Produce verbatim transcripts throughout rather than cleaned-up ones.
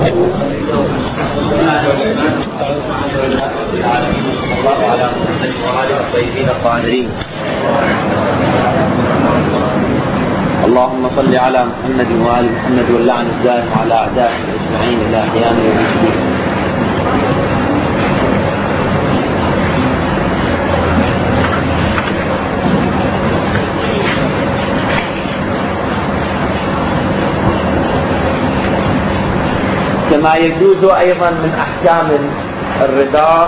اللهم صل على محمد وآل محمد واللعن الدائم على أعدائهم أجمعين إلى قيام يوم الدين. كما يجوز أيضا من أحكام الرداء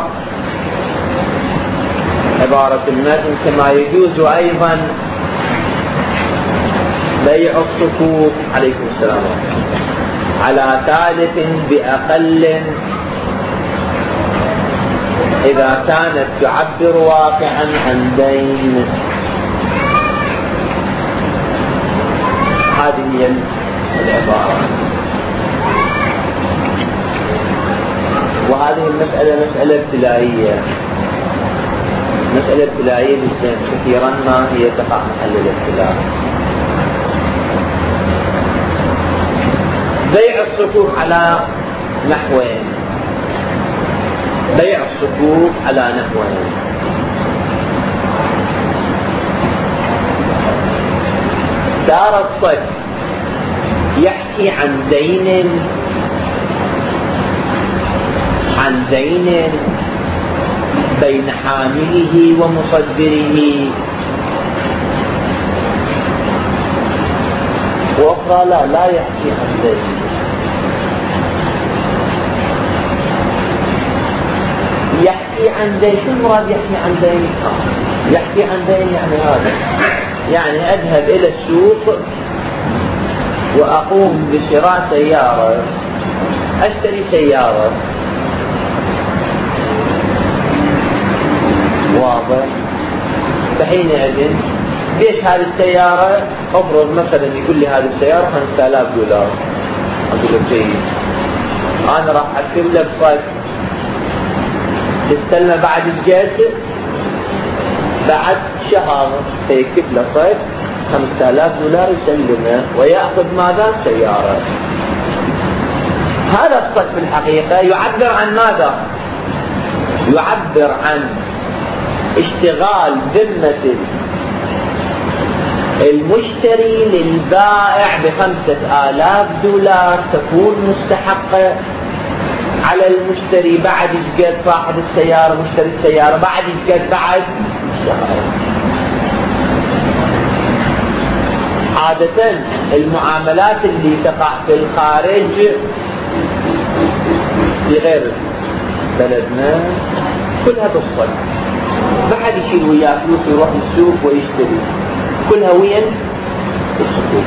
عبارة المتن، كما يجوز أيضا بيع الصكوك عليكم السلام على ثالث بأقل إذا كانت تعبر واقعا عن دين. هذه هي العبارة، وهذه المسألة مسألة ابتلائية، مسألة ابتلائية جدا، كثيرا ما هي تقع محل الابتلاء. بيع الصكوك على نحوين، بيع الصكوك على نحوين. دار الصك يحكي عن دين عن دين بين حامله ومصدره، وأخرى لا لا يحكي عن دين. يحكي عن دين، شو المراد يحكي عن دين؟ يحكي عن دين يعني هذا، يعني أذهب إلى السوق وأقوم بشراء سيارة، أشتري سيارة، واضح؟ فحينئذ ليش هذه السيارة؟ أفرض مثلا يقول لي هذه السيارة خمسة آلاف دولار، أقول له جيد، أنا راح أكتب له بصك تستلمه بعد الجد بعد شهر، فيكتب له صك خمسة آلاف دولار يسلمه ويأخذ ماذا؟ سيارة. هذا الصك في الحقيقة يعبر عن ماذا؟ يعبر عن اشتغال ذمة المشتري للبائع بخمسة آلاف دولار تكون مستحقة على المشتري بعد ايش صاحب السيارة مشتري السيارة بعد ايش بعد شهر. عادة المعاملات اللي تقع في الخارج في غير بلدنا كلها بالصك، ما حد يشيل وياه فلوس يروح السوق ويشتري، كلها وين؟ الصكوك.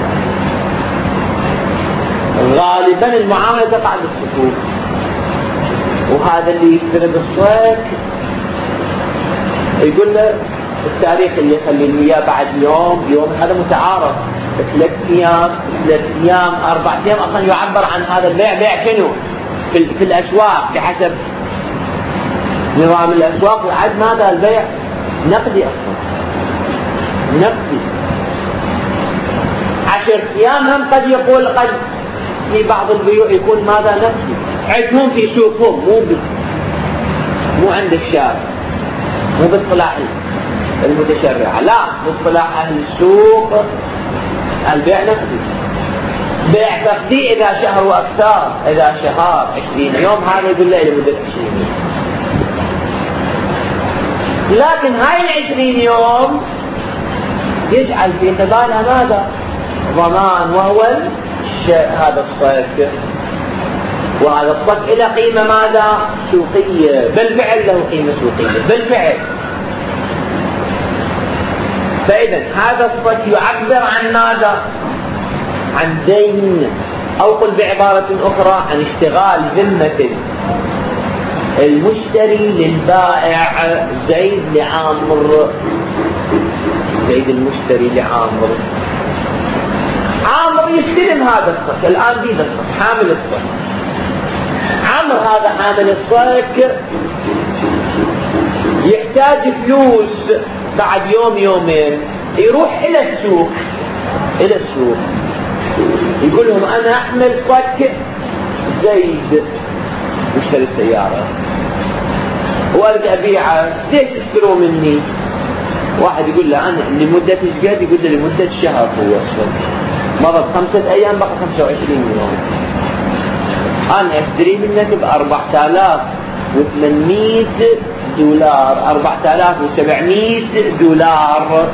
غالبا المعاملة تقع بالصكوك، وهذا اللي يشتري بالصك يقول له التاريخ اللي يخلي وياه بعد يوم يوم، هذا متعارف، ثلاث ايام ثلاث ايام اربع ايام، اصلا يعبر عن هذا البيع بيع شنو؟ في, في الاسواق بحسب نظام الاسواق، وعد ماذا البيع نقدي، اصلا نقدي. عشر ايام هم قد يقول قد في بعض البيوع يكون ماذا نقدي، عندهم في سوقهم، مو بي. مو عند الشارع، مو باصطلاح المتشرعة، لا باصطلاح اهل السوق البيع نقدي. بيع تقدي اذا شهر واكثر، اذا شهر عشرين يوم هذا يقول له لمدة عشرين يوم. لكن هاي العشرين يوم يجعل في قبالها ماذا؟ ضمان، وهو هذا الصك، وهذا الصك إلى قيمة ماذا؟ سوقية، بالفعل له قيمة سوقية بالفعل. فإذا هذا الصك يعبر عن ماذا؟ عن دين، أو قل بعبارة أخرى عن اشتغال ذمة المشتري للبائع. زيد لعامر، زيد المشتري لعامر، عامر يستلم هذا الصك الآن بيد الصك، حامل الصك، عامر هذا حامل الصك يحتاج فلوس بعد يوم يومين، يروح إلى السوق، إلى السوق يقول لهم أنا أحمل صك زيد مشتري السيارة وارجع ابيعه، ليش تشتروا مني؟ واحد يقول له انا لمدة ايش قد؟ يقول له لمدة شهر. هو مرض خمسة ايام بقى خمسة وعشرين يوم. انا اشتري منك باربعة الاف وثمانمائة دولار، اربعة الاف وسبعمائة دولار.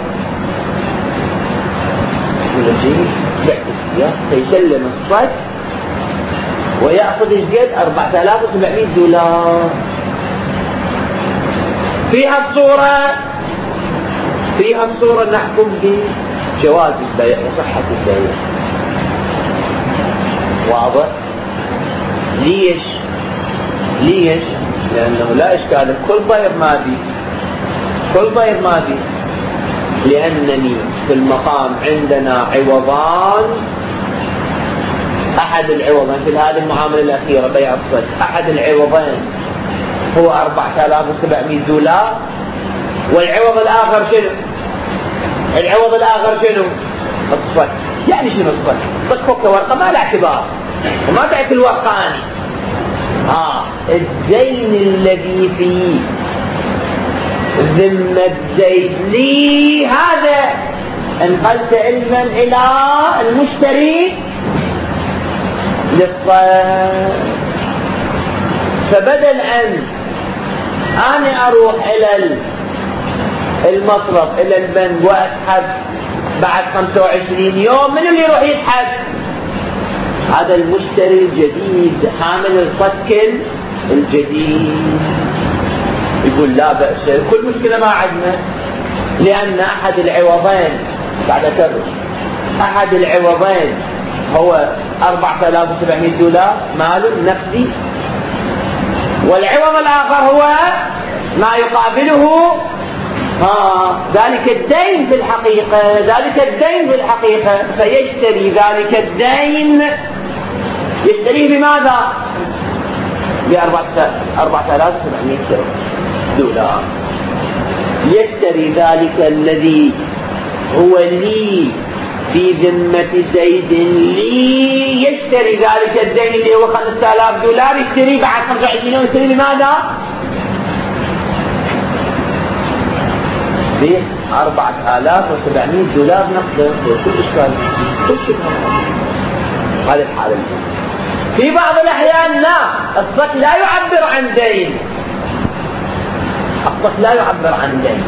يقول جيد بعت السيارة فيسلم الصك ويأخذ ايش قد؟ اربعة الاف وسبعمائة دولار. فيها الصورة فيها الصورة نحكم بجواز البيع وصحة البيع. واضح؟ ليش؟ ليش؟ لأنه لا إشكال، كل ضير مادي، كل ضير مادي، لأنني في المقام عندنا عوضان. أحد العوضين في هذه المعاملة الأخيرة بيع الصك، أحد العوضين هو أربعة آلاف وسبعمائة دولار، والعوض الآخر شنو؟ العوض الآخر شنو؟ الصك. يعني شنو الصك؟ صك فك ورقة ما له اعتبار وما تعطي الورقة. آه الدين الذي في ذمة زيد لي هذا انقلت علما إلى المشتري للصك. فبدل أن أنا أروح إلى المصرف إلى البنك وأسحب بعد خمسة وعشرين يوم، من اللي يروح يسحب؟ هذا المشتري الجديد حامل الصك الجديد. يقول لا بأس، كل مشكلة ما عندنا، لأن أحد العوضين بعد أكرر أحد العوضين هو أربعة آلاف وسبعمائة دولار ماله نقدي، والعوض الآخر هو ما يقابله ها ذلك الدين في الحقيقة، ذلك الدين في الحقيقة. فيشتري ذلك الدين، يشتريه بماذا؟ بأربعة آلاف وسبعمائة دولار. يشتري ذلك الذي هو لي في ذمة زيد لي، يشتري ذلك الدين اللي هو خمسة آلاف دولار، يشتري بعد خمسة وعشرين يوم، يشتري بماذا؟ بأربعة آلاف وسبعمائة دولار نقدا. كل إشكال، كل شيء. هذه الحالة. في بعض الأحيان لا، الصك لا يعبر عن دين، الصك لا يعبر عن دين.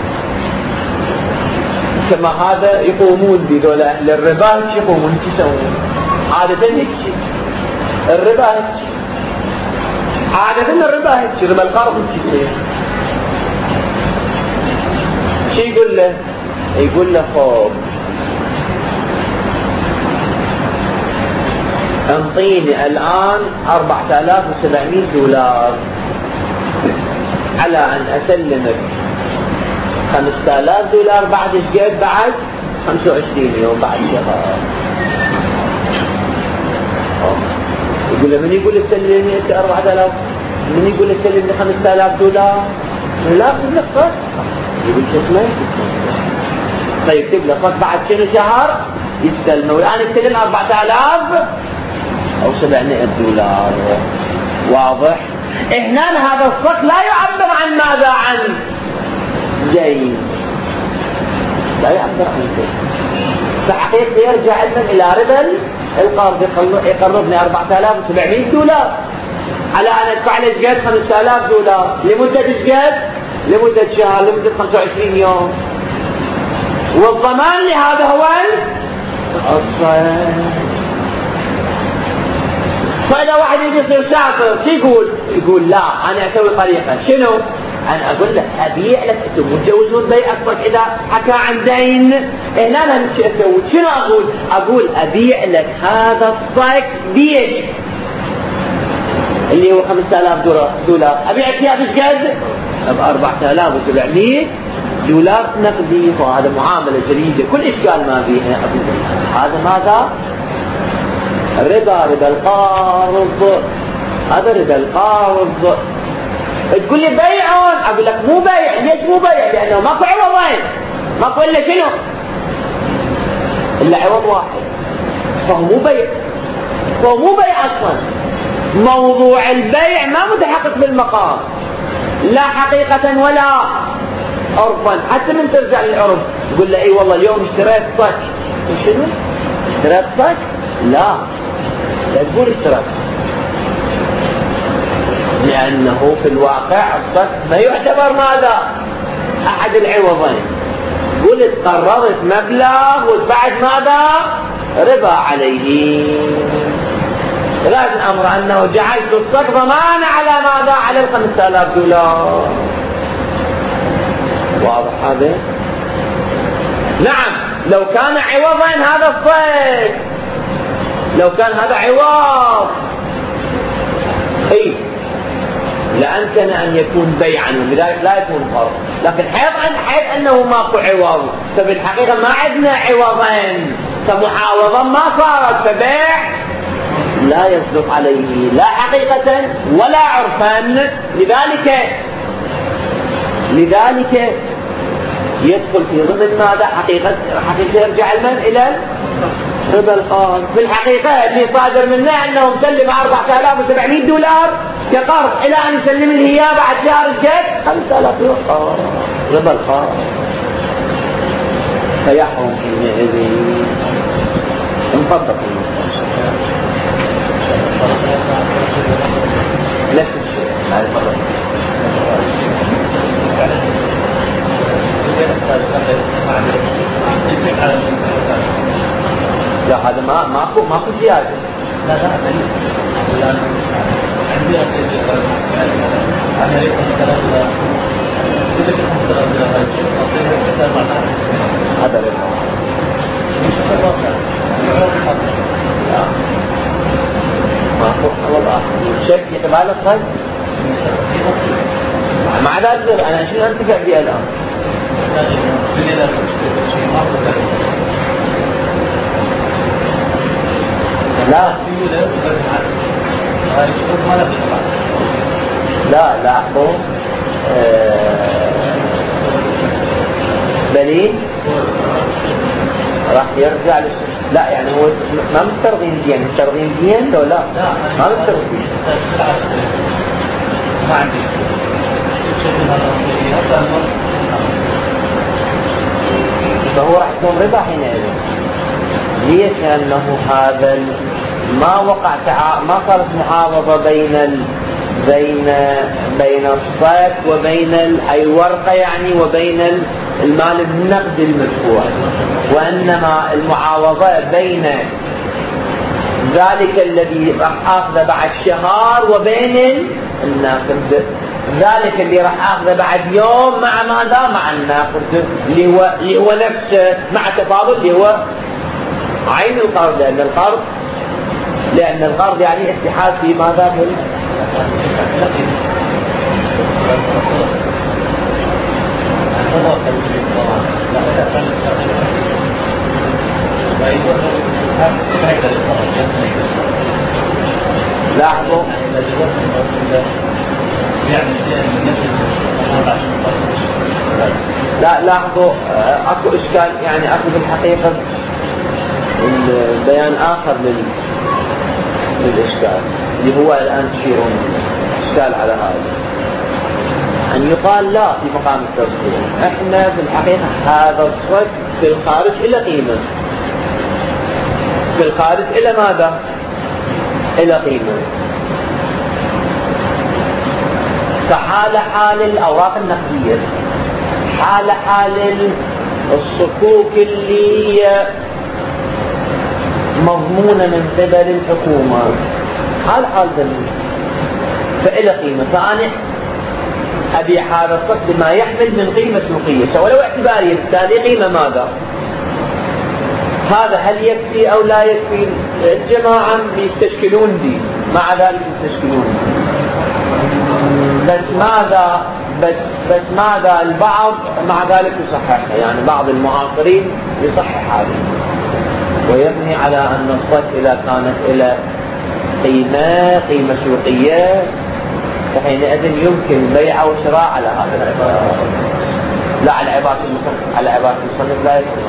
كما هذا يقومون بذول أهل الربا، يقومون يسوون عادة هيك. الربا هيك عادة، الربا هيك، ربا القرض هيك. شو يقول له؟ يقول له خوف انطيني الآن أربعة آلاف وسبعمائة دولار على أن أسلمك خمسة آلاف دولار بعد ايش قد؟ بعد خمسة وعشرين يوم، بعد شهر. يقول له من يقول لك سلمني انت أربعة آلاف؟ من يقول لك سلمني خمسة آلاف دولار؟ لا اكتب لك صك. يقول شو اسمه؟ طيب اكتب لك صك بعد شنو شهر يستلمه، والآن يستلم أربعة آلاف أو سبعمائة دولار. واضح؟ هنا هذا الصك لا يعبر عن ماذا؟ عن دين، لا يعبر عن دين. فحقيقة يرجع علما إلى ربا القرض، يقرضني أربعة آلاف وسبعمائة دولار على أن أدفع له ايش قد؟ خمسة آلاف دولار لمدة ايش قد؟ لمدة شهر، لمدة خمسة وعشرين يوم. والضمان لهذا هو الصك. فإذا واحد يجي يصير شاطر شو يقول؟ يقول لا أنا أسوي طريقة. شنو؟ أنا أقول لك أبيع لك، أنتم متجوزون بيع الصك إذا حكى عن دين. هنا أنا شو أسوي؟ شنو أقول؟ أقول أبيع لك هذا الصك بيش اللي هو خمسة آلاف دولار، أبيعك إياه بإيش قد؟ بأربعة آلاف وسبعمائة دولار نقدي. وهذا معاملة جديدة كل إشكال ما فيها. هذا ماذا؟ ربا، ربا القرض. هذا ربا القرض. تقول لي بيع، اقول لك مو بيع. ليش مو بيع؟ لانه ماكو عوضين، ماكو الا شنو؟ الا عوض واحد، فهو مو بيع، فهو مو بيع اصلا. موضوع البيع ما متحقق بالمقام لا حقيقة ولا عرفا. حتى من ترجع للعرف تقول له اي والله اليوم اشتريت صك. شنو؟ اشتريت صك؟ لا لا تقول اشتريت، لأنه في الواقع الصك ما يعتبر ماذا؟ أحد العوضين. قلت قررت مبلغ ودفعت ماذا؟ ربا عليه. ثلاث الأمر أنه جعلت الصك ضمان على ماذا؟ على الخمسة آلاف دولار. واضح هذا؟ نعم لو كان عوضا هذا الصك، لو كان هذا عوض اي لأمكن أن يكون بيعا ولذلك لا يكون فرض، لكن حيث حيث أنه ماكو عوض فبالحقيقة ما عندنا عوضين فمحاوضا ما صارت فبيع لا يصدق عليه لا حقيقة ولا عرفا. لذلك لذلك يدخل في ضمن ماذا؟ حقيقة حقيقة يرجع المن إلى ربا القرض. في الحقيقة اللي صادر منه أنه مسلم أربعة آلاف وسبعمائة دولار كقرض إلى أن يسلم لي إياه بعد شهر الجد خمسة آلاف دولار ربا القرض، فيحرم حينئذ. انفضل نفس الشيء هذا الفضل. لا هذا ما ماكو ماكو زيادة. لا لا عندي هذا ماكو والله شيء يتبالغ صحيح. مع ذلك أنا شنو أنتفع بها الآن؟ لا لا لاحظوا بلين راح يرجع للش... لا يعني هو ما مسترضين دين مسترضين دين لو لا ما مسترضين ما عندي فهو راح يكون ربا حينئذ. ليش؟ لأنه هذا ما وقع تع... ما صارت معاوضة بين ال... بين بين الصك وبين الورقة يعني وبين المال النقد المدفوع، وإنما المعاوضة بين ذلك الذي راح آخذه بعد شهر وبين الناقد، ذلك اللي راح آخذه بعد يوم مع ماذا؟ مع الناقد اللي هو اللي هو نفسه مع تفاضل اللي هو عين القرض، لأن القرض لأن القرض يعني اتحاد في ماذا؟ في لاحظوا لا لاحظوا اكو اشكال يعني اكو بالحقيقة البيان اخر لل للاشكال اللي هو الان تشيرون اشكال على هذا ان يقال لا في مقام التفصيل. احنا في الحقيقة هذا الصك في الخارج الى قيمة، في الخارج الى ماذا؟ الى قيمة. فحال حال الاوراق النقدية حال حال الصكوك اللي هي مضمونة من قبل الحكومة حال حال ذلك فإلى قيمة. فأنا أبيع هذا الصك بما يحمل من قيمة سوقية ولو اعتبارية، بالتالي قيمة ماذا؟ هذا هل يكفي أو لا يكفي؟ الجماعة يستشكلون دي مع ذلك يستشكلون بس ماذا بس بس ماذا البعض مع ذلك يصححها، يعني بعض المعاصرين يصحح هذا ويبني على أن الصك إذا كانت إلى قيمة قيمة سوقية فحينئذ يمكن بيع وشراء على هذا العبارة، لا على عبارة المصنف على عبارة المصنف لا يكون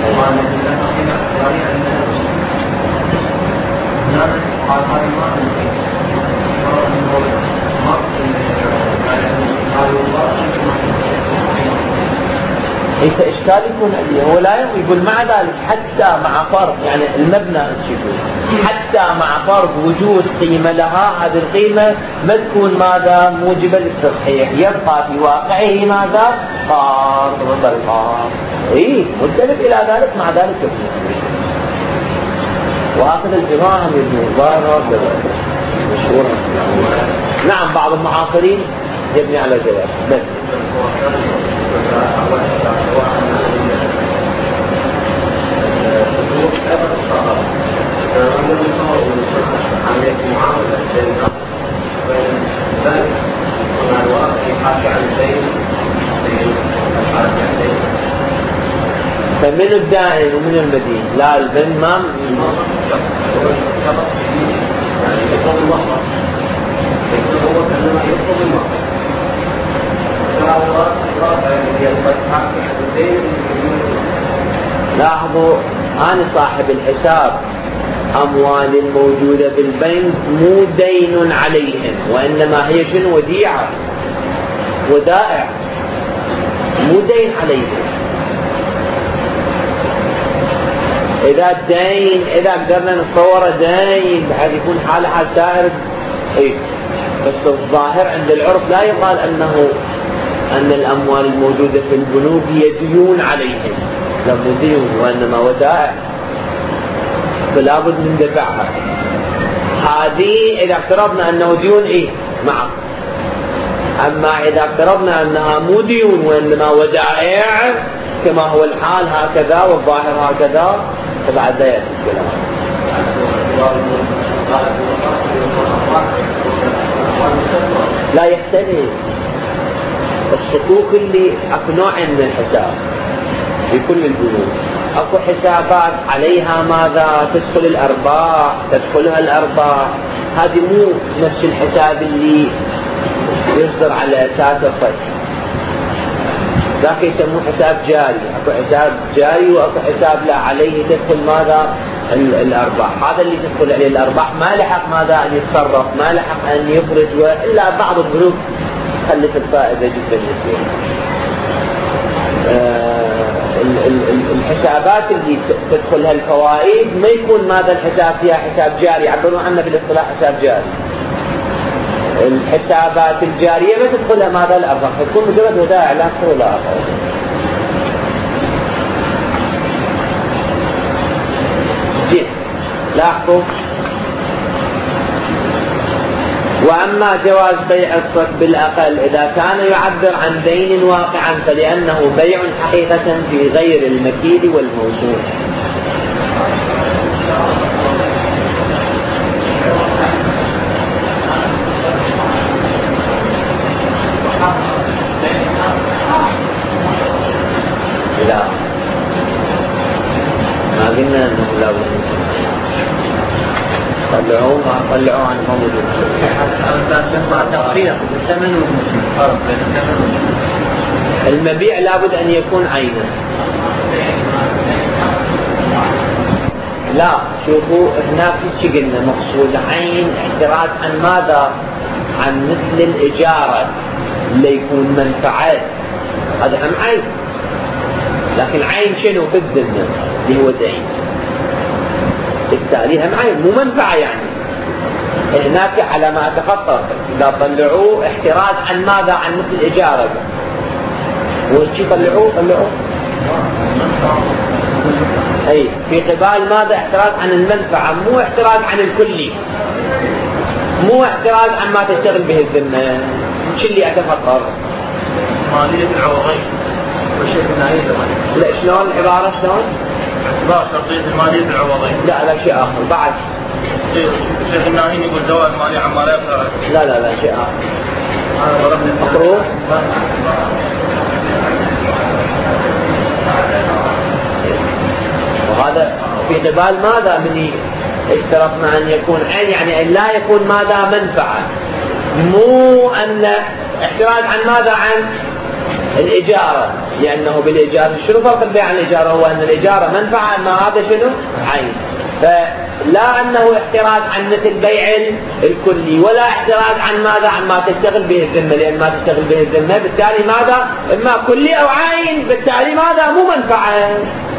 ليس إشكال يكون هو لا يقول مع ذلك حتى مع فرض يعني المبنى حتى مع فرض وجود قيمة لها، هذه القيمة ما تكون ماذا موجبة للتصحيح، يبقى في واقعه ماذا قار بالقار. إيه مختلف إلى ذلك مع ذلك وآخذ الجماعة من الظاهر مشهور. نعم بعض المعاصرين يبني على جواز بس فمن الدائن ومن المدين لا البن ما لاحظوا أنا صاحب الحساب أموال موجودة بالبنك مو دين عليهم وإنما هي شنو وديعة ودائع مو دين عليهم. إذا الدين إذا قدرنا نتصور دين بحيث يكون حال حال سائر إيه بس الظاهر عند العرف لا يقال أنه أن الأموال الموجودة في البنوك هي ديون عليهم، لا مو ديون وإنما ودائع فلا بد من دفعها. هذه إذا افترضنا أنه ديون إيه معه، أما إذا افترضنا أنها مو ديون وإنما ودائع كما هو الحال هكذا والظاهر هكذا فبعد لا يأتي الكلام. لا يختلف الصكوك اللي اكو نوع من الحساب في كل البنوك، اكو حسابات عليها ماذا تدخل الارباح تدخلها الارباح، هذه مو نفس الحساب اللي يصدر على اساس الفتح، ذاك يسموه حساب جاري. اكو حساب جاري واكو حساب لا عليه تدخل ماذا الارباح، هذا اللي تدخل عليه الارباح ما لحق ماذا ان يتصرف ما لحق ان يخرج، الا بعض البنوك خلت الفائده جدا يسيره. آه الحسابات اللي تدخلها الفوائد ما يكون ماذا الحساب فيها حساب جاري، يعبرون عنه بالاصطلاح حساب جاري. الحسابات الجاريه ما تدخلها ماذا الارباح، تكون مجرد ودائع لا تدخل لا اخر. جيد لاحظوا. وأما جواز بيع الصك بالأقل إذا كان يعبر عن دين واقعا فلأنه بيع حقيقة في غير المكيد والموصول. لا ما قلنا أنه لا بد طلعوه ما طلعوه عن موجود. المبيع لابد أن يكون عينا. لا شوفوا هناك شيء قلنا مقصود عين احتراز عن ماذا؟ عن مثل الإجارة اللي يكون منفعة، هذا هم عين، لكن عين شنو في الدنيا اللي هو دين، بالتالي هم عين مو منفعة. يعني هناك على ما أتخطر إذا طلعوه احتراز عن ماذا؟ عن مثل إجارة. وشي طلعوه طلعوه أي في قبال ماذا؟ احتراز عن المنفعة مو احتراز عن الكلي، مو احتراز عن ما تشتغل به الذمة. شو اللي أتخطر؟ مالية العوضين والشيء النهائي. لا شلون العبارة شلون؟ لا شرطية المالية العوضين. لا لا شيء آخر بعد. الشيخ الناهين يقول زواج مالي عما لا يقدر. لا لا لا شيء آخر. مقروء. وهذا في قبال ماذا؟ من اشترطنا أن يكون عين، يعني أن لا يكون ماذا؟ منفعة، مو أن احتراز عن ماذا؟ عن الإجارة. لأنه بالإيجار. شنو فرق البيع عن الإيجار؟ هو أن الإيجار منفعة، أما هذا شنو؟ عين. فلا أنه احتراز عن مثل بيع الكلي، ولا احتراز عن ماذا؟ عن ما تشتغل به الذمة، لأن ما تشتغل به الذمة بالتالي ماذا؟ إما كلي أو عين، بالتالي ماذا؟ مو منفعة.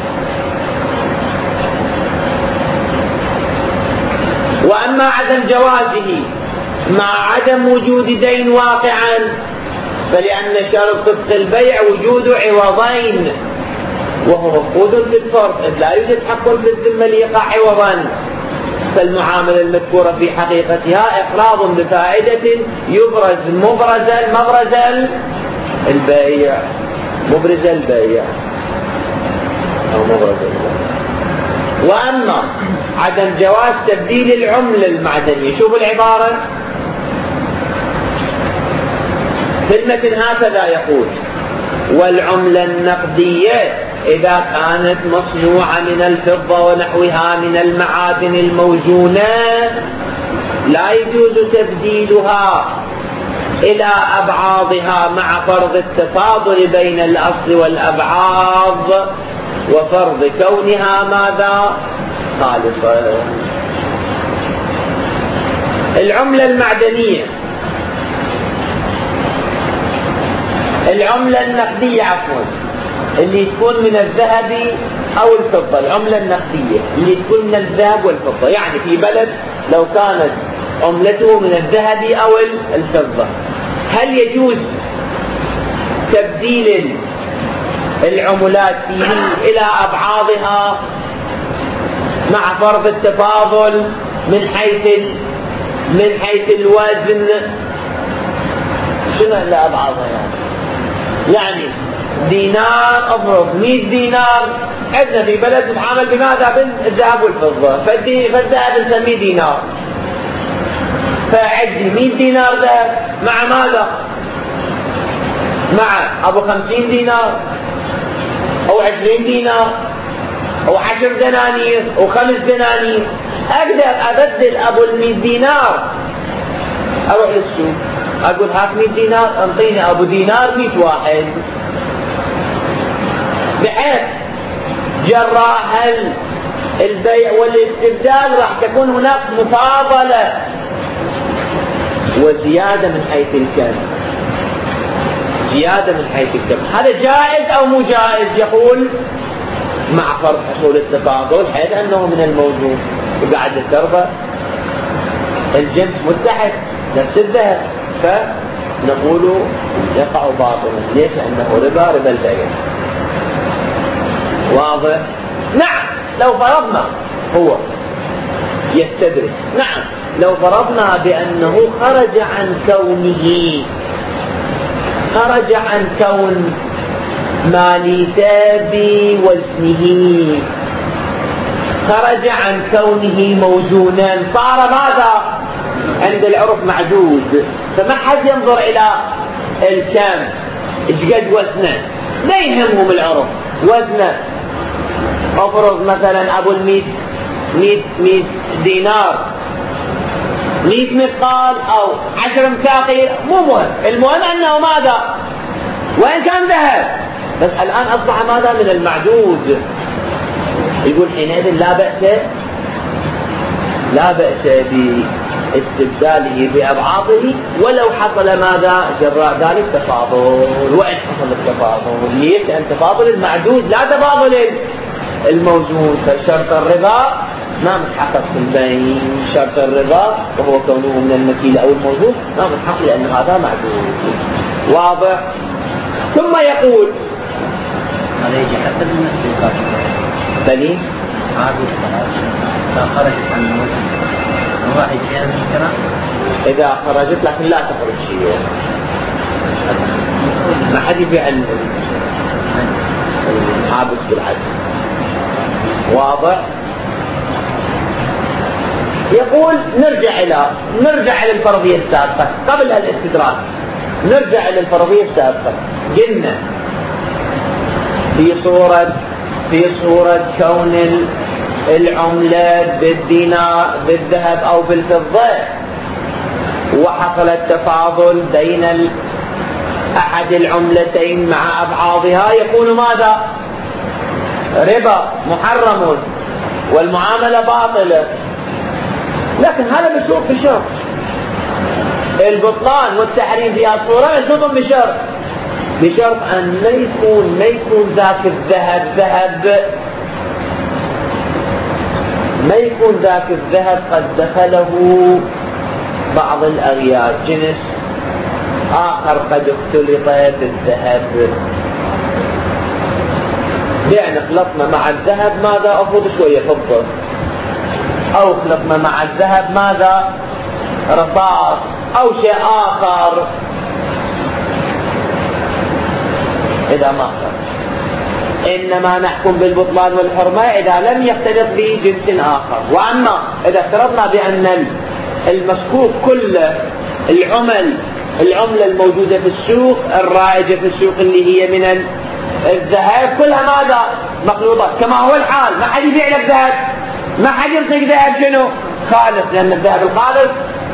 وأما عدم جوازه مع عدم وجود دين واقعا، فلأن شرط فسخ البيع وجود عوضين، وهو مفقود بالفرض، إذ لا يوجد حق في الذمة ليقع عوضا. فالمعاملة المذكورة في حقيقتها إقراض بفائدة يبرز مبرز مبرز البيع مبرز البيع أو مبرز البيع. وأما عدم جواز تبديل العملة المعدنية، شوفوا العبارة في المتن هكذا يقول: والعملة النقدية إذا كانت مصنوعة من الفضة ونحوها من المعادن الموزونة لا يجوز تبديلها إلى أبعاضها مع فرض التفاضل بين الأصل والأبعاض وفرض كونها ماذا؟ خالصة. العملة المعدنية، العملة النقدية عفوا اللي تكون من الذهب أو الفضة، العملة النقدية اللي تكون من الذهب والفضة، يعني في بلد لو كانت عملته من الذهب أو الفضة، هل يجوز تبديل العملات فيه إلى أبعاضها مع فرض التفاضل من حيث من حيث الوزن؟ شنو إلى أبعاضها يعني؟ يعني دينار أفرض مئة دينار، عندنا في بلد نتعامل بماذا؟ بالذهب والفضة، فالذهب نسميه دينار، فعندي مئة دينار ذهب مع ماذا؟ مع أبو خمسين دينار أو عشرين دينار أو عشر دنانير أو خمس دنانير، أقدر أبدل أبو المئة دينار، أروح للسوق أقول هات مئة دينار أنطيني أبو دينار مئة واحد، بحيث جراء البيع والاستبدال راح تكون هناك مفاضلة وزيادة من حيث الكم، زيادة من حيث الكم. هذا جائز أو مو جائز؟ يقول مع فرض حصول التفاضل حيث أنه من الموجود وقاعد التربة الجنس متحد نفس الذهب، فنقول يقع باطلا. ليش؟ لأنه ربا ربا البيع. واضح؟ نعم لو فرضنا هو يستدرك، نعم لو فرضنا بأنه خرج عن كونه خرج عن كون ما ليس بوزنه، خرج عن كونه موزونا، صار ماذا؟ عند العرف معدود، فما حد ينظر إلى الكم ايش قد وزنه، لا يهمهم العرف وزنه. افرض مثلا ابو المئة مئة مئة دينار مئة مثقال او عشر مساقير، مو مهم، المهم انه ماذا؟ وان كان ذهب، بس الان اصبح ماذا؟ من المعدود. يقول حينئذ لا بأس لا بأس باستبداله بأبعاضه ولو حصل ماذا؟ جراء ذلك تفاضل. وإن حصل التفاضل، ليش؟ لأن تفاضل المعدود لا تفاضل الموجود، فشرط الرضا ما متحقق في البيع، شرط الرضا وهو كونه من المكيل أو الموجود ما متحقق لأن هذا معدود. واضح؟ ثم يقول هذا يجي حتى بالنسبة بني عادي إذا خرجت عن الوزن الواحد فيها مشكلة، إذا خرجت لكن لا تخرج شيء، ما حد يبيع الحابس بالعدل. واضح؟ يقول نرجع إلى نرجع إلى الفرضية السابقة قبل الاستدراك، نرجع إلى الفرضية السابقة. قلنا في صورة في صورة كون العملة بالدينار بالذهب أو بالفضة وحصل التفاضل بين أحد العملتين مع أبعاضها يكون ماذا؟ ربا محرم والمعاملة باطلة. لكن هذا مشروط بشرط، البطلان والتحريم في الصورة مشروط بشرط، بشرط أن لا يكون ما يكون ذاك الذهب ذهب ما يكون ذاك الذهب قد دخله بعض الأغيار، جنس آخر قد اختلط بالذهب. يعني خلطنا مع الذهب ماذا؟ أفضل شوية فضة، أو خلطنا مع الذهب ماذا؟ رصاص أو شيء آخر. إذا ما خلط، إنما نحكم بالبطلان والحرمة إذا لم يختلط به جنس آخر. وأما إذا افترضنا بأن المسكوك كله العمل العملة الموجودة في السوق الرائجة في السوق اللي هي من الذهب كلها ماذا؟ مخلوطات، كما هو الحال، ما حد يبيع لك ذهب، ما حد يمسك ذهب شنو؟ خالص، لأن الذهب الخالص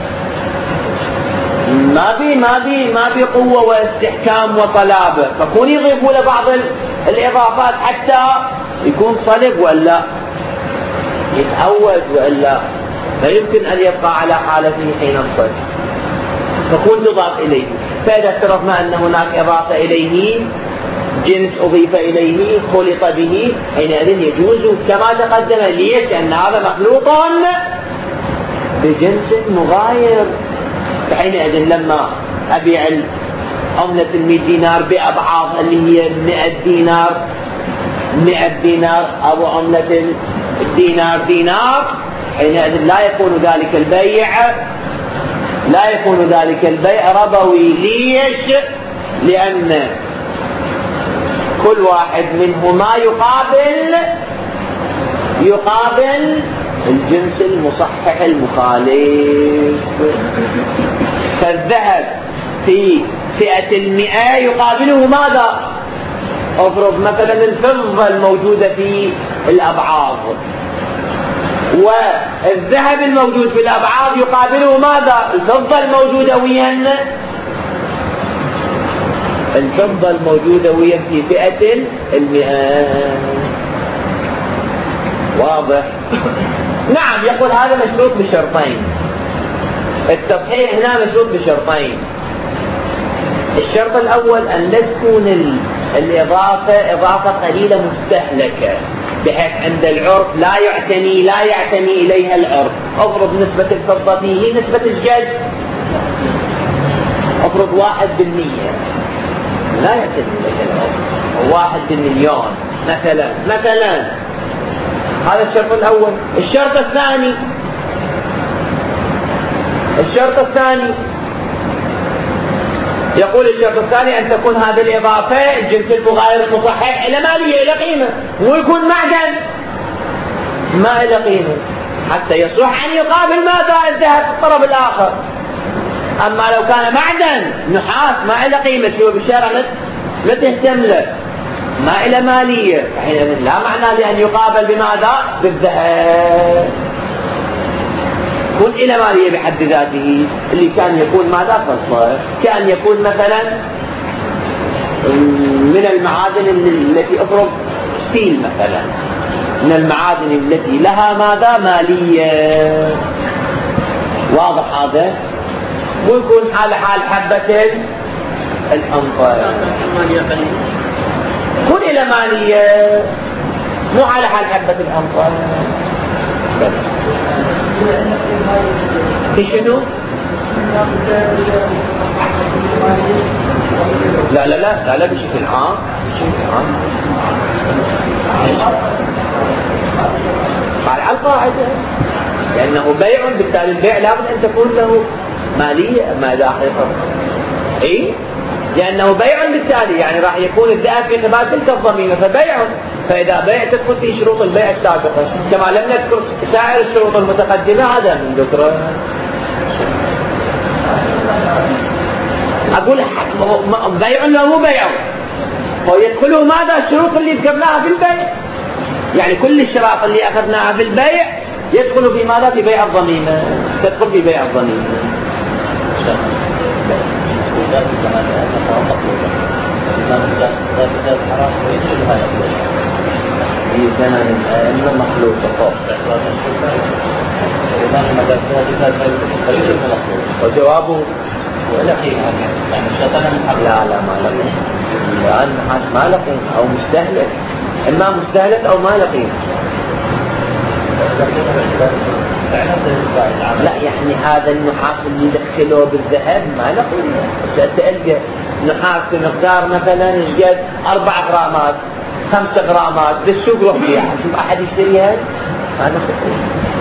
ما بي ما بي ما بي قوة واستحكام وصلابة، فكون يضيفوا له بعض الإضافات حتى يكون صلب ولا يتعود ولا لا يمكن أن يبقى على حالته حين الصلب، فكون تضاف إليه. فإذا افترضنا أن هناك إضافة إليه، جنس أضيف إليه خلط به، حينئذ يجوز كما تقدم. ليش؟ لأن هذا مخلوط بجنس مغاير، فحينئذ لما أبيع عملة المئة دينار بأبعاض اللي هي مئة دينار مئة دينار أو عملة الدينار دينار، حينئذ لا يكون ذلك البيع لا يكون ذلك البيع ربوي. ليش؟ لأن كل واحد منهما يقابل يقابل الجنس المصحح المخالف. فالذهب في فئة المئة يقابله ماذا؟ افرض مثلا الفضة الموجودة في الأبعاض، والذهب الموجود في الأبعاض يقابله ماذا؟ الفضة الموجودة ويا الفضة الموجودة ويا في فئة المئة. واضح؟ نعم، يقول هذا مشروط بشرطين. التصحيح هنا مشروط بشرطين. الشرط الأول أن لا تكون الإضافة إضافة قليلة مستهلكة، بحيث عند العرف لا يعتني لا يعتني إليها العرف. أفرض نسبة الفضة فيه نسبة الجد، أفرض واحد بالمية، لا يعتني إليها العرف، واحد بالمليون مثلا مثلا هذا الشرط الأول. الشرط الثاني الشرط الثاني يقول الشرط الثاني أن تكون هذه الإضافة الجنس المغاير المصحح إلى مالية إلى قيمة، ويكون معدن ما إلى قيمة، حتى يصح أن يقابل ماذا؟ الذهب في الطرف الآخر. أما لو كان معدن نحاس ما إلى قيمة، شو بالشارع لا تهتم له، ما إلى مالية، حينئذ لا معنى لأن يقابل بماذا؟ بالذهب، يكون إلى مالية بحد ذاته، اللي كان يكون ماذا؟ فصل، كان يكون مثلا من المعادن التي أفرض ستيل مثلا، من المعادن التي لها ماذا؟ مالية. واضح هذا؟ ويكون حال حال حبة الحنطة كن إلى مالية، مو على حال حبة الحنطة. في شنو؟ لا لا لا لا لا بشكل عام بشكل عام على القاعدة، لأنه بيع، بالتالي البيع لابد أن تكون له مالية. ما إذا حقيقة إيه؟ لأنه بيع بالتالي يعني راح يكون الذهب في قبال تلك الضميمة، فبيع، فإذا بيع تدخل في شروط البيع السابقة، كما لم نذكر سائر الشروط المتقدمة هذا من ذكره. أقول بيع ولا مو بيع؟ ويدخله ماذا؟ الشروط اللي ذكرناها في البيع، يعني كل الشروط اللي أخذناها في البيع يدخل في ماذا؟ في بيع الضميمة، تدخل في بيع الضميمة. ذات الزمان لأنها مطلوبة الإمام ذات الحرام ويجوزها يقول في زمن الأئمة مخلوقة فوق الإمام ما ذات هذه فيجوز مطلوبة وجوابه ولقيم يعني الشيطان محق لا لا ما لقيم لأن ما لقيم أو مستهلك إما مستهلك أو ما لقيم لا يعني هذا النحاس اللي يدخله بالذهب ما لقيم تلقى نحاس بمقدار مثلا يشقد أربع غرامات خمسة غرامات بالسوق روح بيعها شوف أحد يشتريها هذا خطير.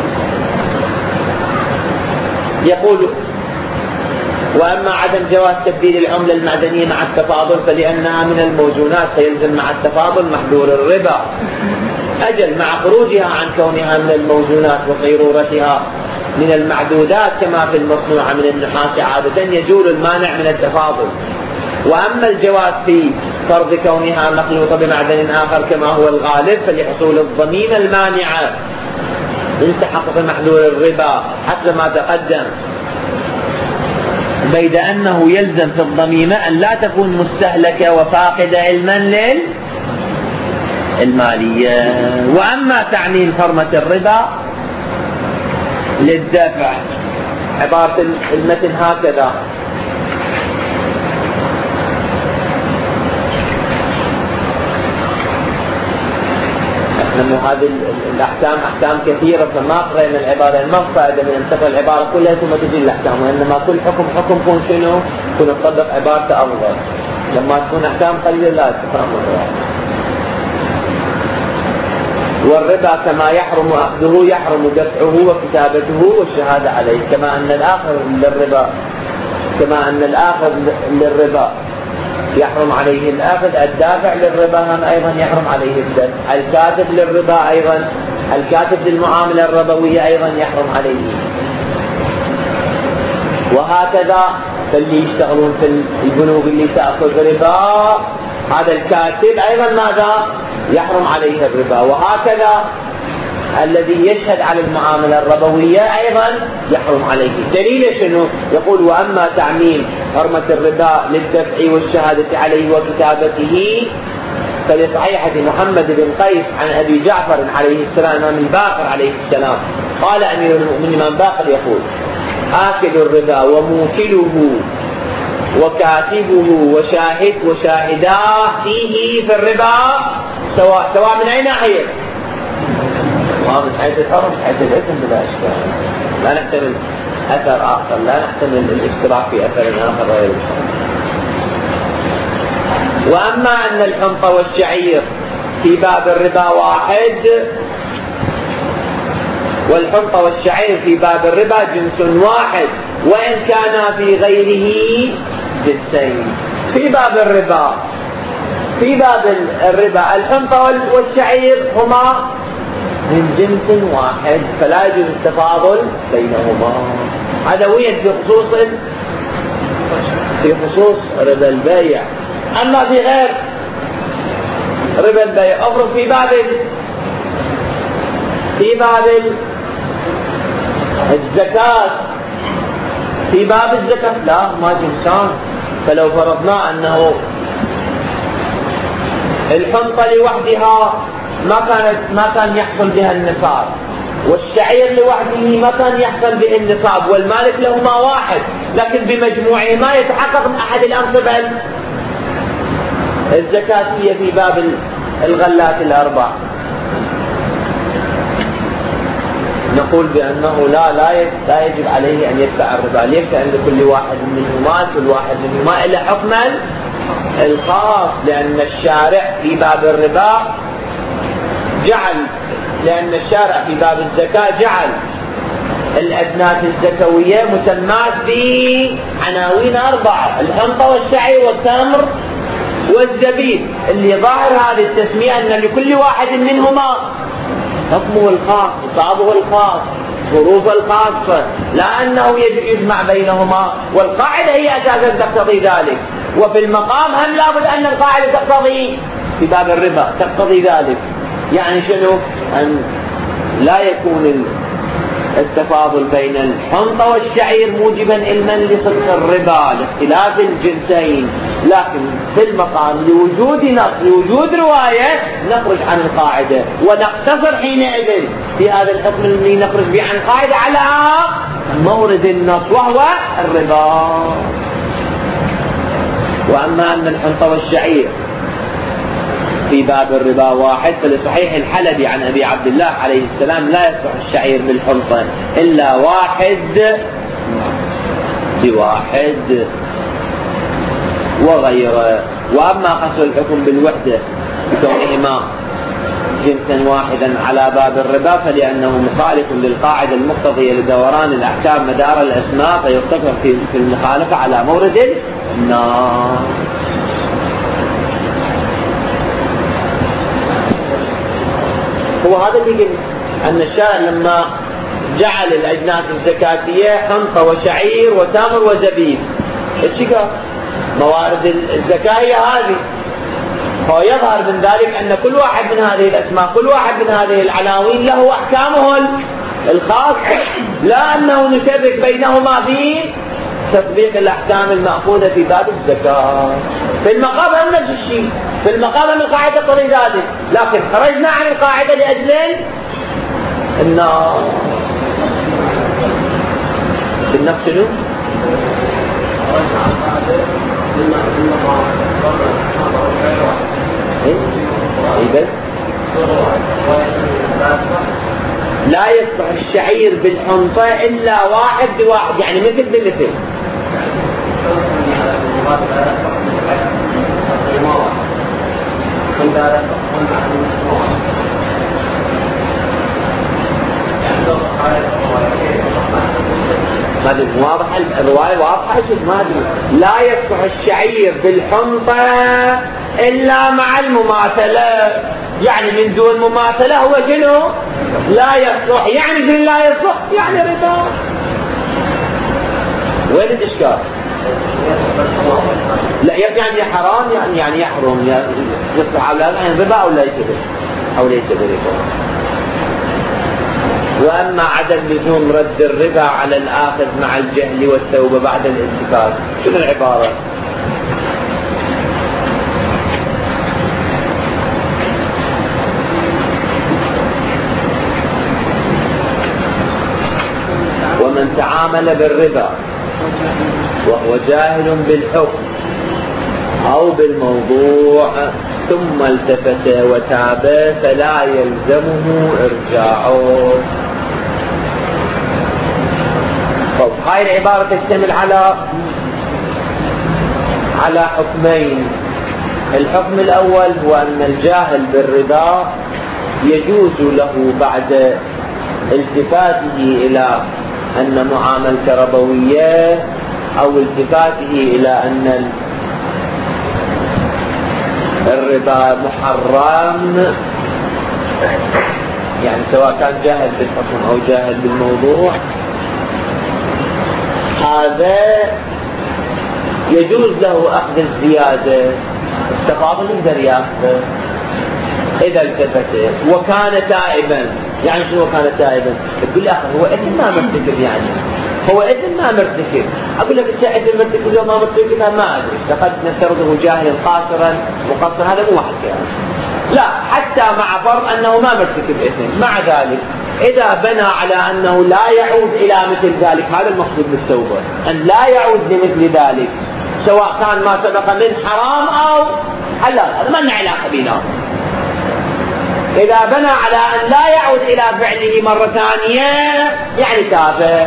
يقول وأما عدم جواز تبديل العملة المعدنية مع التفاضل فلأنها من الموزونات فيلزم مع التفاضل محذور الربا أجل مع خروجها عن كونها من الموزونات وصيرورتها من المعدودات كما في المصنوعة من النحاس عادة يجول المانع من التفاضل. وأما الجواز في فرض كونها مخلوطة بمعدن آخر كما هو الغالب فلحصول الضميمة المانعة من تحقق محذور الربا حسب ما تقدم بيد أنه يلزم في الضميمة أن لا تكون مستهلكة وفاقدة علما للمالية. وأما تعميم حرمة الربا للدفع عبارة المتن هكذا لأنه هذه الأحكام أحكام كثيرة فما قرأنا العبارة ما فائدة من أن تقرأ العبارة كلها ثم تجي الأحكام وإنما كل حكم حكم كون شنو كون تطبق عبارته أفضل لما تكون أحكام قليلة لا تقرأ مرة. والربا كما يحرم أخذه يحرم دفعه وكتابته والشهادة عليه كما أن الآخر للربا كما أن الآخر للربا يحرم عليه الأخذ الدافع للربا هم أيضا يحرم عليه الدفع الكاتب للربا أيضا الكاتب للمعاملة الربوية أيضا يحرم عليه. وهكذا فاللي يشتغلون في البنوك اللي تأخذ ربا هذا الكاتب أيضا ماذا يحرم عليه الربا. وهكذا الذي يشهد على المعاملة الربوية أيضا يحرم عليه. دليل شنو؟ يقول وأما تعميم حرمة الربا للدفع والشهادة عليه وكتابته فلصحيحة محمد بن قيس عن أبي جعفر عليه السلام الإمام الباقر عليه السلام قال أمير المؤمنين الإمام الباقر يقول آكل الربا وموكله وكاتبه وشاهد وشاهداه فيه في الربا سواء سواء من أي ناحية من حيث الحرم من حيث الاسم بلا إشكال لا نحتمل أثر آخر لا نحتمل الاشتراك في أثر آخر غير الحرم. وأما أن الحنطة والشعير في باب الربا واحد والحنطة والشعير في باب الربا جنس واحد وإن كان في غيره جنسين. في باب الربا في باب الربا الحنطة والشعير هما من جنس واحد فلا يجوز التفاضل بينهما. هذا وين في خصوص في خصوص ربا البيع. أما في غير ربا البيع أفرض في باب في باب الزكاة في باب الزكاة لا ما جنسان. فلو فرضنا أنه الحنطة لوحدها ما كانت ما كان يحصل بها النصاب والشعير لوحده ما كان يحصل به النصاب والمالك لهما واحد لكن بمجموعهما يتحقق من أحد الأنصبة الزكاتية في باب الغلات الأربع. نقول بأنه لا لا لا يجب عليه أن يدفع الربا. ليش؟ لأن كل واحد منهما كل واحد منهما إلى حكما الخاص لأن الشارع في باب الربا جعل لأن الشارع في باب الزكاة جعل الأجناس الزكوية مسمات بعناوين أربعة الحنطة والشعير والتمر والزبيب اللي ظاهر هذه التسمية أن لكل واحد منهما حكمه الخاص نصابه الخاص ظروفه الخاصة لا أنه يجب يجمع بينهما والقاعدة هي أساسا تقتضي ذلك. وفي المقام هم لابد أن القاعدة تقتضي في باب الربا تقتضي ذلك. يعني شنو؟ أن لا يكون التفاضل بين الحنطة والشعير موجبا علما لصدق الربا لاختلاف الجنسين، لكن في المقام لوجود نص لوجود رواية نخرج عن القاعدة ونقتصر حينئذ في هذا الحكم الذي نخرج به عن القاعدة على مورد النص وهو الربا. وأما أن الحنطة والشعير في باب الربا واحد، فلصحيح الحلبي عن أبي عبد الله عليه السلام لا يصح الشعير بالحنطة إلا واحد بواحد وغيره. وأما قصر الحكم بالوحدة بكونهما جنسا واحدا على باب الربا فلأنه مخالف للقاعدة المقتضية لدوران الأحكام مدار الأسماء، فيقتصر في المخالفة على مورد النار. هو هذا اللي قلت أن الشارع لما جعل الأجناس الزكاتية حنطة وشعير وتمر وزبيب الشكا موارد الزكاية هذه، هو يظهر من ذلك أن كل واحد من هذه الأسماء كل واحد من هذه العناوين له أحكامه الخاصة، لا أنه نشرك بينهما في تطبيق الأحكام المأخوذة في باب الزكاة. في المقام نفس الشيء، في المقام القاعدة طريق ذلك، لكن خرجنا عن القاعدة لأجل النار. بالنفس شنو؟ لا يصح الشعير بالحنطة إلا واحد بواحد، يعني مثل بمثل. ما ادري واضح الرواية واضحة شوف ما ادري. لا يصح الشعير بالحنطة إلا مع المماثلة، يعني من دون مماثلة هو شنو؟ لا يصح، يعني شنو لا يصح؟ يعني ربا. وين الإشكال؟ لا يعني حرام يعني يعني يحرم يصح على يعني ربا أو ليس أو ليس بربا. وأما عدم لزوم رد الربا على الآخذ مع الجهل والتوبة بعد الاتفاق، شنو العبارة؟ ومن تعامل بالربا وهو جاهل بالحكم أو بالموضوع ثم التفت وتاب فلا يلزمه إرجاعه. طب هاي العبارة تشتمل على على حكمين. الحكم الأول هو أن الجاهل بالربا يجوز له بعد التفاته إلى أن معاملة ربوية أو التفاته إلى أن الربا محرم، يعني سواء كان جاهل بالحكم أو جاهل بالموضوع، هذا يجوز له أخذ الزيادة التفاضل يقدر يأخذه إذا التفت وكان تائبا. يعني شنو كان تائبا؟ تقول لي أخي هو إذن ما مرتكب، يعني هو إذن ما مرتكب. أقول لك إذا إذن مرتكب لو ما مرتكب ما أدري، لقد نفترضه جاهلا قاصرا مقصرا، هذا مو واحد يعني. لا، حتى مع فرض أنه ما مرتكب إثم، مع ذلك إذا بنى على أنه لا يعود إلى مثل ذلك، هذا المقصود بالتوبة، أن لا يعود لمثل ذلك سواء كان ما سبق من حرام أو حلال، هذا ما لنا علاقة بينهم. إذا بنى على أن لا يعود إلى فعله مرة ثانية يعني تاب.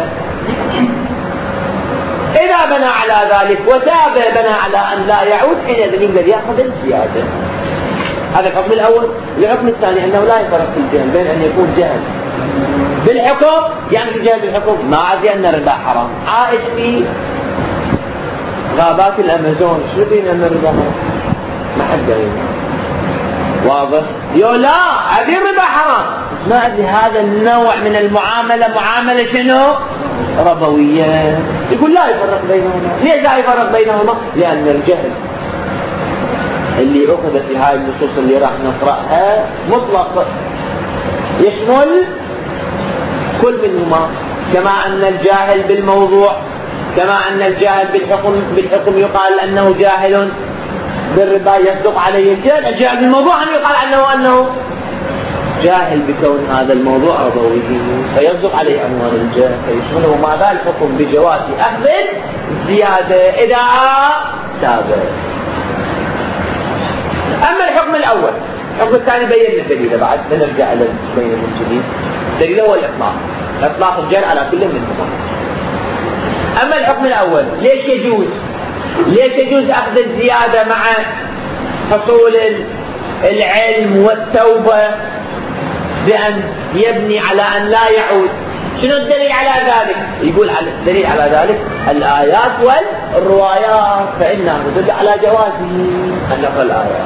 إذا بنى على ذلك وتاب بنى على أن لا يعود حينئذ يقدر يأخذ الزيادة. هذا الحكم الأول. الحكم الثاني أنه لا يفرق في الجهل بين أن يكون جهل بالحكم، يعني الجهل بالحكم ما عادي أن الربا حرام، عائش في غابات الأمازون، شو بين أن الربا حرام؟ ما حد قال واضح؟ يقول لا هذه الربا حرام، ما أدري هذا النوع من المعاملة معاملة شنو؟ ربوية. يقول لا يفرق بينهما. ليش لا يفرق بينهما؟ لأن الجهل اللي أخذ في هاي النصوص اللي راح نقرأها مطلق، يشمل كل منهما، كما أن الجاهل بالموضوع كما أن الجاهل بالحكم بالحكم يقال أنه جاهل بالربا يصدق عليه الجهل، الجاهل بالموضوع أن يقال عنه أنه جاهل بكون هذا الموضوع ربوي فيصدق عليه عنوان الجهل، فيشمله ماذا؟ الحكم بجواز أخذ الزيادة إذا ثابت. أما الحكم الأول، الحكم الثاني بينا دليله بعد نرجع إلى بين من جديد. دليله هو الإطلاق، إطلاق الجهل على كل منهما. أما الحكم الأول ليش يجوز؟ ليش يجوز أخذ الزيادة مع حصول العلم والتوبة بأن يبني على أن لا يعود؟ شنو الدليل على ذلك؟ يقول الدليل على ذلك الآيات والروايات، فإنها تدل على جوازه أن نقل الآيات.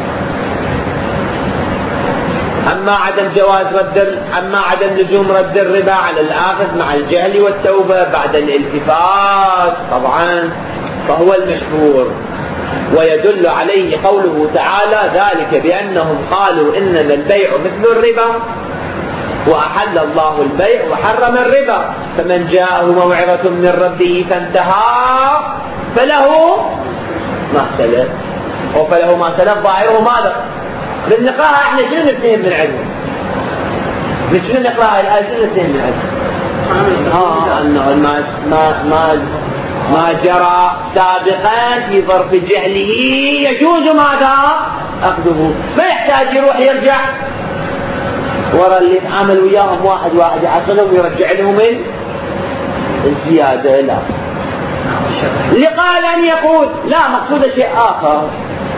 أما عدم جواز رد أما عدم لزوم رد الربا على الآخذ مع الجهل والتوبة بعد الالتفات طبعا فهو المشهور، ويدل عليه قوله تعالى: ذلك بأنهم قالوا إنما البيع مثل الربا وأحل الله البيع وحرم الربا، فمن جاءه موعظة من ربه فانتهى فله ما سلف وفله ما سلف ظاهره ماذا؟ بالنقراء احنا شنو نفهم من علم؟ شنو نقراء الآية شنو نفهم من علم؟ اه انه ما ما ما ما جرى سابقا في ظرف جهله يجوز ماذا؟ اخذه، ما يحتاج يروح يرجع ورا اللي يتعامل وياهم واحد واحد يحصلهم ويرجع لهم الزيادة. لا، لقال ان يقول لا مقصود شيء اخر،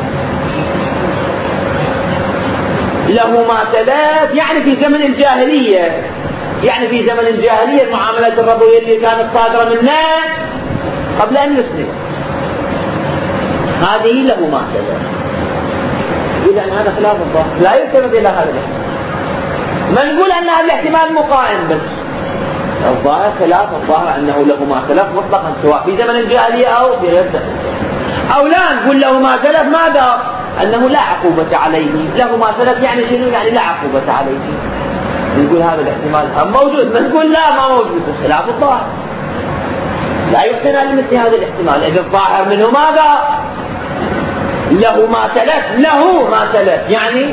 له ما تلف يعني في زمن الجاهلية، يعني في زمن الجاهلية المعاملات الربوية اللي كانت صادرة منا قبل أن نسلم هذه له ما تلف. إذا أن هذا خلاف الظاهر لا يعتمد إلى هذا الاحتمال، ما نقول أن هذا الاحتمال مقائم، بس الظاهر خلاف الظاهر أنه له ما تلف مطلقا سواء في زمن الجاهلية أو في غير زمن، أو لا نقول له ما تلف ماذا؟ أنه لا عقوبة عليه، له ما سلف يعني شنو؟ يعني لا عقوبة عليه. نقول هذا الاحتمال موجود، ما نقول لا ما موجود، خلاف الظاهر لا يحتمل لمثل هذا الاحتمال. إذا الظاهر منه ماذا؟ له ما سلف، له ما سلف يعني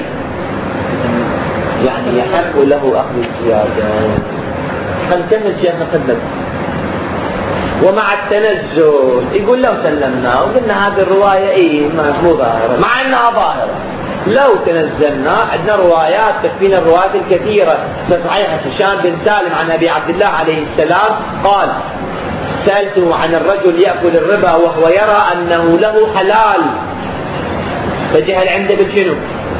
يعني يحق له أخذ الزيادة. خلنا الشيخ نقدم ومع التنزل يقول لو سلمنا وقلنا هذه الرواية ايه مو ظاهرة مع انها ظاهرة، لو تنزلنا عندنا روايات تكفينا الروايات الكثيرة صحيحة. هشام بن سالم عن ابي عبد الله عليه السلام قال: سألته عن الرجل يأكل الربا وهو يرى انه له حلال، فجهل عنده بالشنو؟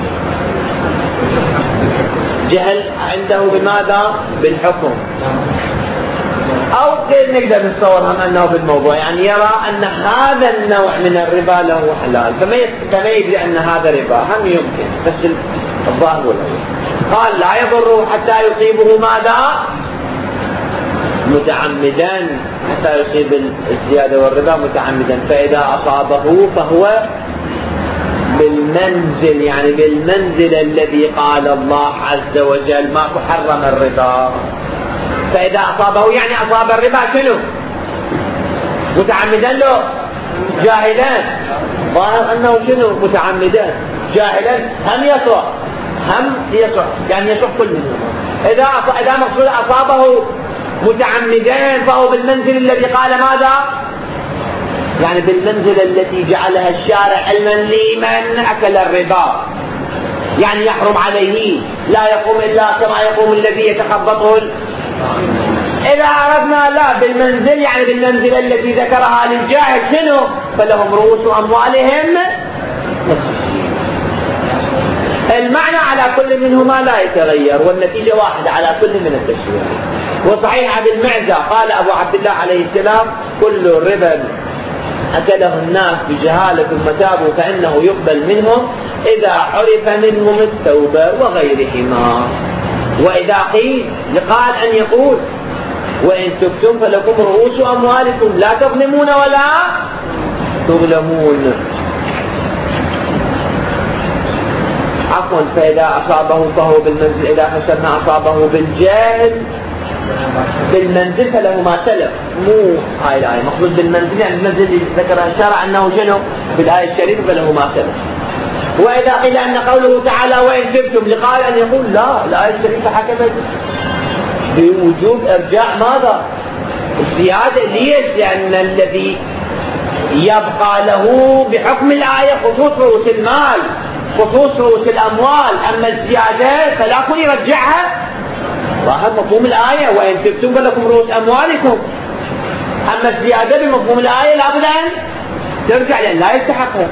جهل عنده بماذا؟ بالحكم، أو نقدر نتصور هم أنه بالموضوع يعني يرى أن هذا النوع من الربا له حلال، فما يدري أن هذا ربا، هم يمكن بس الظاهر والأول. قال: لا يضره حتى يصيبه ماذا؟ متعمدا، حتى يصيب الزيادة والربا متعمدا، فإذا أصابه فهو بالمنزل، يعني بالمنزل الذي قال الله عز وجل ما حرم الربا. فإذا أصابه يعني أصاب الربا شنو؟ متعمدا له جاهلا، ظاهر أنه شنو؟ متعمدا جاهلا هم يصح هم يصح يعني يصح كل منهم. إذا إذا مقصود أصابه متعمدا فهو بالمنزل الذي قال ماذا؟ يعني بالمنزل التي جعلها الشارع علما لمن أكل الربا، يعني يحرم عليه، لا يقوم إلا كما يقوم الذي يتخبطه. إذا عرفنا لا بالمنزل يعني بالمنزل التي ذكرها للجاهل شنو؟ فلهم رؤوس أموالهم. المعنى على كل منهما لا يتغير والنتيجة واحدة على كل من التشريع. وصحيح بالمعزة قال أبو عبد الله عليه السلام: كل ربا أكله الناس بجهالة ثم تابوا فإنه يقبل منهم إذا عرف منهم التوبة وغيرهما. وإذا قيل قال أن يقول: وإن تبتم فلكم رؤوس أموالكم لا تظلمون ولا تظلمون. عفوا، فإذا أصابه فهو بالمنزل، إذا حسبنا أصابه بالجهل بالمنزل فله ما سلف، مو هاي الآية مقصود بالمنزل يعني المنزل اللي ذكر الشرع أنه شنو بالآية الشريفة فله ما سلف. وإذا قيل أن قوله تعالى وإن تبتم لقال أن يقول لا، الآية الشريفة حكمت بوجوب إرجاع ماذا؟ الزيادة. ليش؟ لأن الذي يبقى له بحكم الآية خصوص رؤوس المال، خصوص رؤوس الأموال، أما الزيادة فلا كن يرجعها ظاهر مفهوم الآية وإن تبتم فلكم رؤوس أموالكم. أما الزيادة بمفهوم الآية لابد أن ترجع لأن لا يستحقها،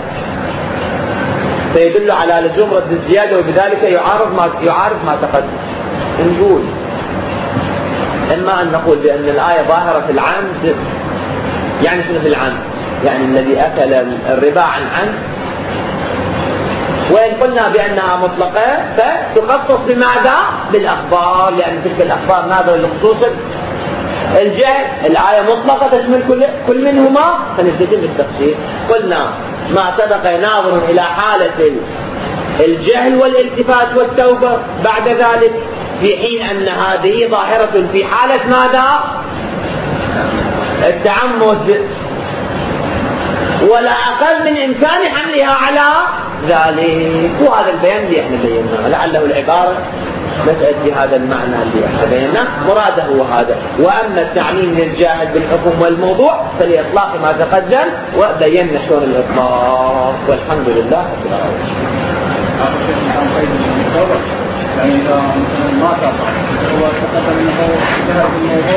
فيدل على لزوم رد الزيادة وبذلك يعارض ما يعارض ما تقدم. نقول إما أن نقول بأن الآية ظاهرة في العمد، يعني شنو في العمد؟ يعني الذي أكل الربا عن عمد. وإن قلنا بأنها مطلقة فتخصص بماذا؟ بالأخبار، لأن تلك الأخبار ناظرة لخصوص الجهل. الآية مطلقة تشمل كل كل منهما، فنبتدئ بالتفسير. قلنا ما سبق ناظر إلى حالة الجهل والالتفات والتوبة بعد ذلك، في حين أن هذه ظاهرة في حالة ماذا؟ التعمد، ولا أقل من إمكان حملها على ذلك. وهذا البيان اللي احنا بيناه لعله العبارة مسألة بهذا المعنى اللي احنا بيناه مراده هو هذا. وأما التعميم للجاهل بالحكم والموضوع فلإطلاق ما تقدم وبينا شلون الإطلاق، والحمد لله رب العالمين. يعني إذا مثلا ما تقع هو تقدم أنه انتهى بالموضوع